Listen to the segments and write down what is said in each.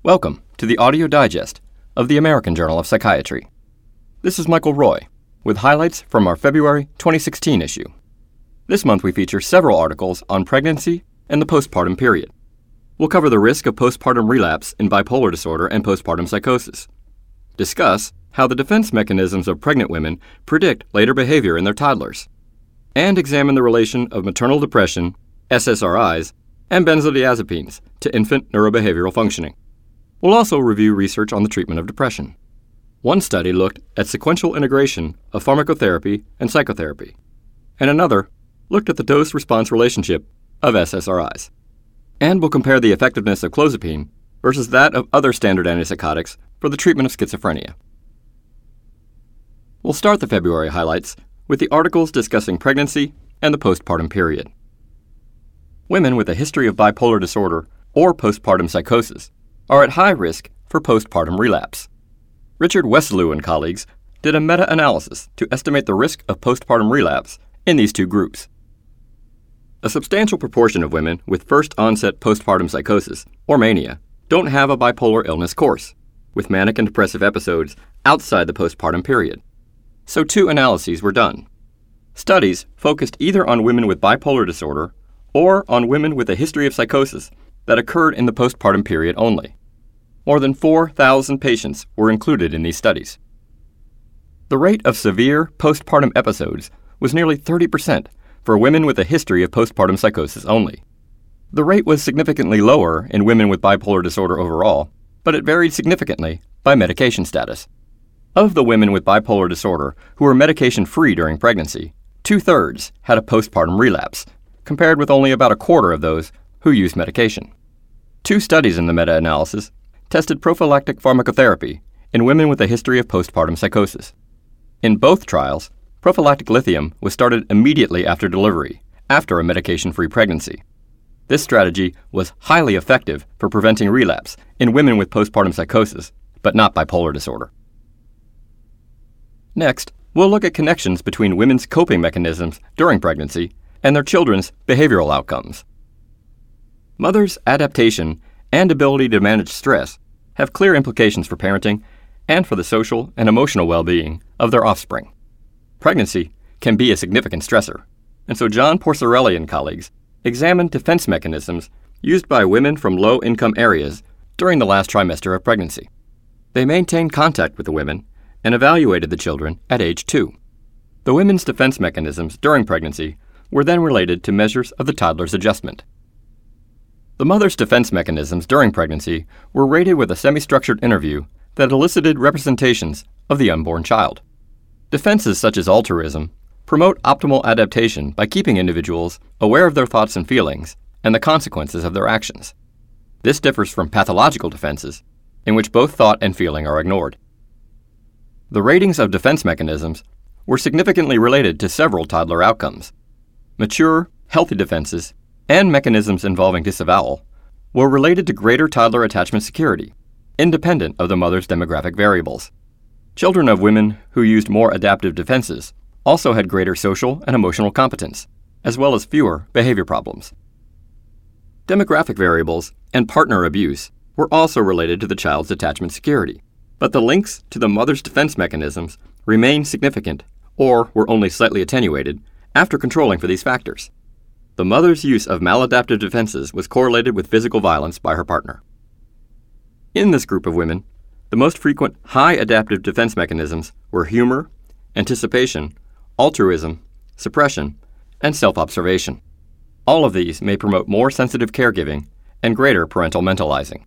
Welcome to the audio digest of the American Journal of Psychiatry. This is Michael Roy, with highlights from our February 2016 issue. This month we feature several articles on pregnancy and the postpartum period. We'll cover the risk of postpartum relapse in bipolar disorder and postpartum psychosis, discuss how the defense mechanisms of pregnant women predict later behavior in their toddlers, and examine the relation of maternal depression, SSRIs, and benzodiazepines to infant neurobehavioral functioning. We'll also review research on the treatment of depression. One study looked at sequential integration of pharmacotherapy and psychotherapy, and another looked at the dose-response relationship of SSRIs. And we'll compare the effectiveness of clozapine versus that of other standard antipsychotics for the treatment of schizophrenia. We'll start the February highlights with the articles discussing pregnancy and the postpartum period. Women with a history of bipolar disorder or postpartum psychosis are at high risk for postpartum relapse. Richard Weslew and colleagues did a meta-analysis to estimate the risk of postpartum relapse in these two groups. A substantial proportion of women with first-onset postpartum psychosis, or mania, don't have a bipolar illness course, with manic and depressive episodes outside the postpartum period. So two analyses were done. Studies focused either on women with bipolar disorder or on women with a history of psychosis that occurred in the postpartum period only. More than 4,000 patients were included in these studies. The rate of severe postpartum episodes was nearly 30% for women with a history of postpartum psychosis only. The rate was significantly lower in women with bipolar disorder overall, but it varied significantly by medication status. Of the women with bipolar disorder who were medication-free during pregnancy, 2/3 had a postpartum relapse, compared with only about a quarter of those who used medication. Two studies in the meta-analysis tested prophylactic pharmacotherapy in women with a history of postpartum psychosis. In both trials, prophylactic lithium was started immediately after delivery, after a medication-free pregnancy. This strategy was highly effective for preventing relapse in women with postpartum psychosis, but not bipolar disorder. Next, we'll look at connections between women's coping mechanisms during pregnancy and their children's behavioral outcomes. Mothers' adaptation and ability to manage stress have clear implications for parenting and for the social and emotional well-being of their offspring. Pregnancy can be a significant stressor, and so John Porcerelli and colleagues examined defense mechanisms used by women from low-income areas during the last trimester of pregnancy. They maintained contact with the women and evaluated the children at age 2. The women's defense mechanisms during pregnancy were then related to measures of the toddler's adjustment. The mother's defense mechanisms during pregnancy were rated with a semi-structured interview that elicited representations of the unborn child. Defenses such as altruism promote optimal adaptation by keeping individuals aware of their thoughts and feelings and the consequences of their actions. This differs from pathological defenses, in which both thought and feeling are ignored. The ratings of defense mechanisms were significantly related to several toddler outcomes. Mature, healthy defenses and mechanisms involving disavowal were related to greater toddler attachment security, independent of the mother's demographic variables. Children of women who used more adaptive defenses also had greater social and emotional competence, as well as fewer behavior problems. Demographic variables and partner abuse were also related to the child's attachment security, but the links to the mother's defense mechanisms remained significant or were only slightly attenuated after controlling for these factors. The mother's use of maladaptive defenses was correlated with physical violence by her partner. In this group of women, the most frequent high adaptive defense mechanisms were humor, anticipation, altruism, suppression, and self-observation. All of these may promote more sensitive caregiving and greater parental mentalizing.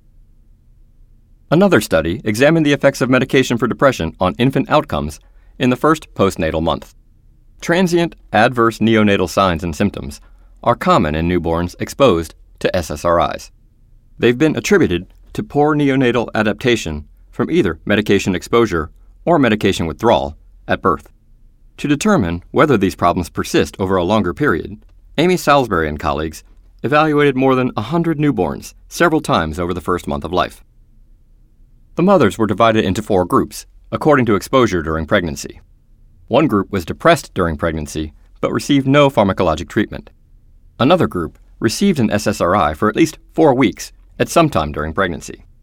Another study examined the effects of medication for depression on infant outcomes in the first postnatal month. Transient adverse neonatal signs and symptoms are common in newborns exposed to SSRIs. They've been attributed to poor neonatal adaptation from either medication exposure or medication withdrawal at birth. To determine whether these problems persist over a longer period, Amy Salisbury and colleagues evaluated more than 100 newborns several times over the first month of life. The mothers were divided into 4 groups, according to exposure during pregnancy. One group was depressed during pregnancy, but received no pharmacologic treatment. Another group received an SSRI for at least 4 weeks at some time during pregnancy.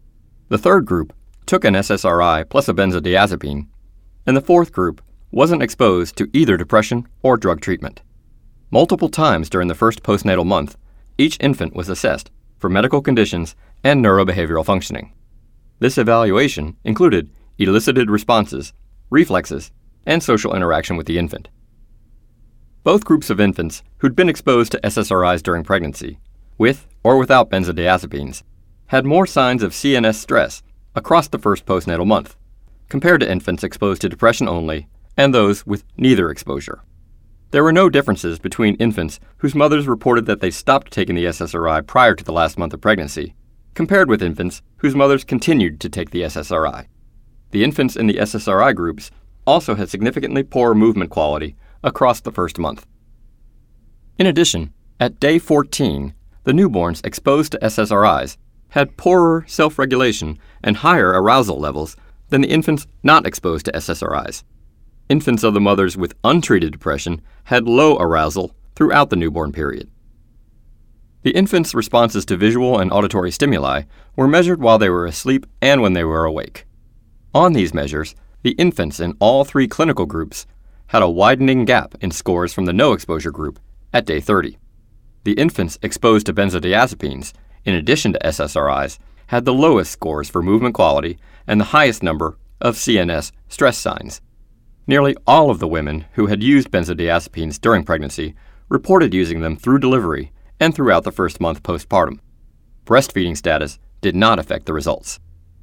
The third group took an SSRI plus a benzodiazepine, and the fourth group wasn't exposed to either depression or drug treatment. Multiple times during the first postnatal month, each infant was assessed for medical conditions and neurobehavioral functioning. This evaluation included elicited responses, reflexes, and social interaction with the infant. Both groups of infants who'd been exposed to SSRIs during pregnancy, with or without benzodiazepines, had more signs of CNS stress across the first postnatal month, compared to infants exposed to depression only and those with neither exposure. There were no differences between infants whose mothers reported that they stopped taking the SSRI prior to the last month of pregnancy, compared with infants whose mothers continued to take the SSRI. The infants in the SSRI groups also had significantly poorer movement quality across the first month. In addition, at day 14, the newborns exposed to SSRIs had poorer self-regulation and higher arousal levels than the infants not exposed to SSRIs. Infants of the mothers with untreated depression had low arousal throughout the newborn period. The infants' responses to visual and auditory stimuli were measured while they were asleep and when they were awake. On these measures, the infants in all three clinical groups had a widening gap in scores from the no exposure group at day 30. The infants exposed to benzodiazepines, in addition to SSRIs, had the lowest scores for movement quality and the highest number of CNS stress signs. Nearly all of the women who had used benzodiazepines during pregnancy reported using them through delivery and throughout the first month postpartum. Breastfeeding status did not affect the results.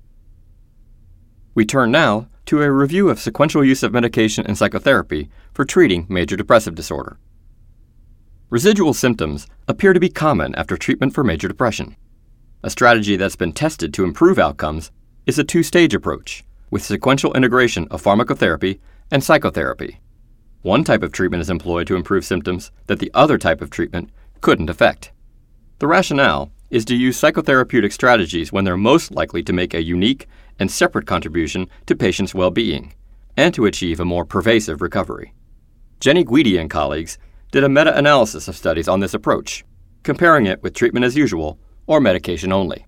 We turn now to a review of sequential use of medication and psychotherapy for treating major depressive disorder. Residual symptoms appear to be common after treatment for major depression. A strategy that's been tested to improve outcomes is a two-stage approach, with sequential integration of pharmacotherapy and psychotherapy. One type of treatment is employed to improve symptoms that the other type of treatment couldn't affect. The rationale is to use psychotherapeutic strategies when they're most likely to make a unique and separate contribution to patients' well-being, and to achieve a more pervasive recovery. Jenny Guidi and colleagues did a meta-analysis of studies on this approach, comparing it with treatment as usual or medication only.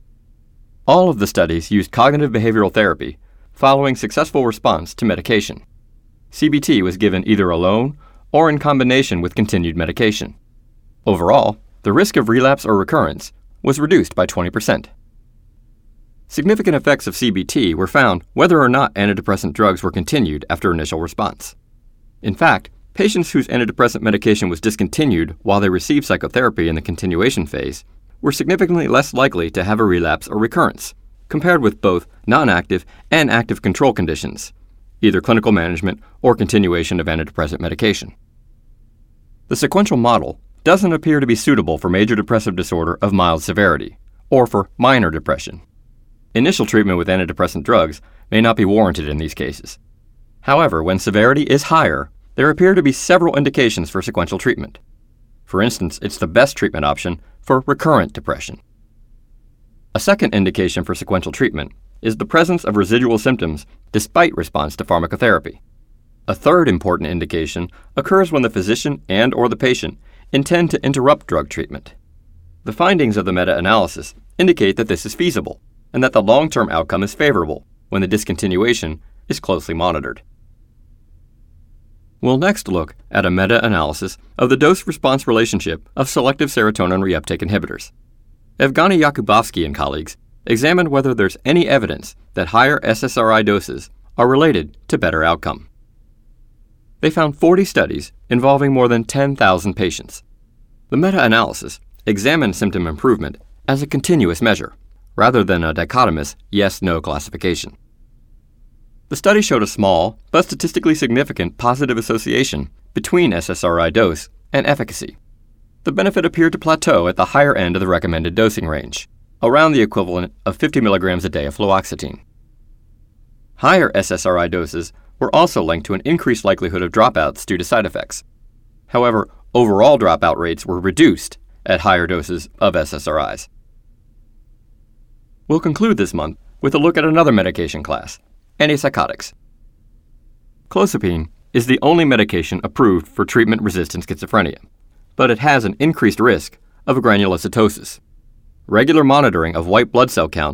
All of the studies used cognitive behavioral therapy following successful response to medication. CBT was given either alone or in combination with continued medication. Overall, the risk of relapse or recurrence was reduced by 20%. Significant effects of CBT were found whether or not antidepressant drugs were continued after initial response. In fact, patients whose antidepressant medication was discontinued while they received psychotherapy in the continuation phase were significantly less likely to have a relapse or recurrence, compared with both non-active and active control conditions, either clinical management or continuation of antidepressant medication. The sequential model doesn't appear to be suitable for major depressive disorder of mild severity, or for minor depression. Initial treatment with antidepressant drugs may not be warranted in these cases. However, when severity is higher, there appear to be several indications for sequential treatment. For instance, it's the best treatment option for recurrent depression. A second indication for sequential treatment is the presence of residual symptoms despite response to pharmacotherapy. A third important indication occurs when the physician and/or the patient intend to interrupt drug treatment. The findings of the meta-analysis indicate that this is feasible and that the long-term outcome is favorable when the discontinuation is closely monitored. We'll next look at a meta-analysis of the dose-response relationship of selective serotonin reuptake inhibitors. Evgeny Yakubovsky and colleagues examined whether there's any evidence that higher SSRI doses are related to better outcome. They found 40 studies involving more than 10,000 patients. The meta-analysis examined symptom improvement as a continuous measure, rather than a dichotomous yes-no classification. The study showed a small, but statistically significant positive association between SSRI dose and efficacy. The benefit appeared to plateau at the higher end of the recommended dosing range, around the equivalent of 50 milligrams a day of fluoxetine. Higher SSRI doses were also linked to an increased likelihood of dropouts due to side effects. However, overall dropout rates were reduced at higher doses of SSRIs. We'll conclude this month with a look at another medication class, antipsychotics. Clozapine is the only medication approved for treatment-resistant schizophrenia, but it has an increased risk of granulocytosis. Regular monitoring of white blood cell counts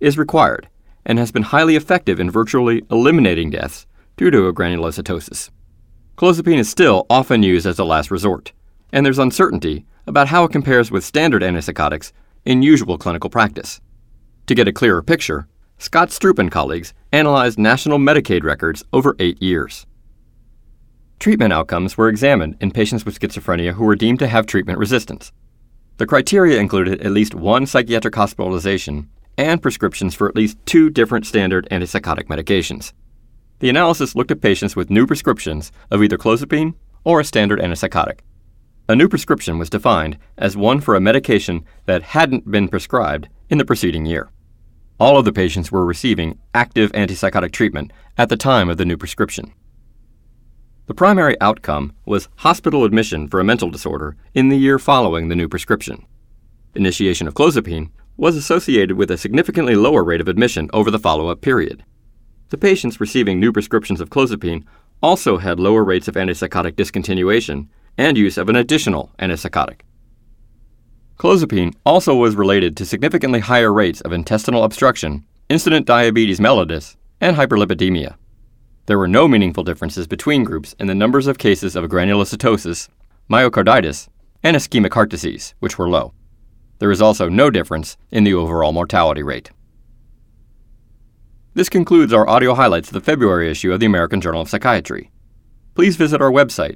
is required and has been highly effective in virtually eliminating deaths due to granulocytosis. Clozapine is still often used as a last resort, and there's uncertainty about how it compares with standard antipsychotics in usual clinical practice. To get a clearer picture, Scott Stroop and colleagues analyzed national Medicaid records over 8 years. Treatment outcomes were examined in patients with schizophrenia who were deemed to have treatment resistance. The criteria included at least one psychiatric hospitalization and prescriptions for at least 2 different standard antipsychotic medications. The analysis looked at patients with new prescriptions of either clozapine or a standard antipsychotic. A new prescription was defined as one for a medication that hadn't been prescribed in the preceding year. All of the patients were receiving active antipsychotic treatment at the time of the new prescription. The primary outcome was hospital admission for a mental disorder in the year following the new prescription. Initiation of clozapine was associated with a significantly lower rate of admission over the follow-up period. The patients receiving new prescriptions of clozapine also had lower rates of antipsychotic discontinuation and use of an additional antipsychotic. Clozapine also was related to significantly higher rates of intestinal obstruction, incident diabetes mellitus, and hyperlipidemia. There were no meaningful differences between groups in the numbers of cases of granulocytosis, myocarditis, and ischemic heart disease, which were low. There is also no difference in the overall mortality rate. This concludes our audio highlights of the February issue of the American Journal of Psychiatry. Please visit our website,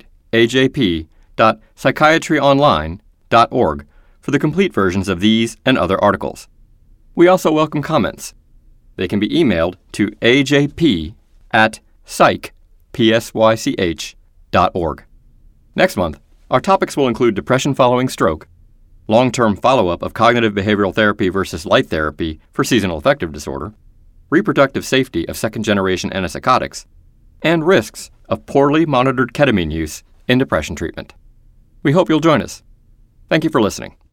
ajp.psychiatryonline.org, for the complete versions of these and other articles. We also welcome comments. They can be emailed to ajp@psych.org. Next month, our topics will include depression following stroke, long-term follow-up of cognitive behavioral therapy versus light therapy for seasonal affective disorder, reproductive safety of second-generation antipsychotics, and risks of poorly monitored ketamine use in depression treatment. We hope you'll join us. Thank you for listening.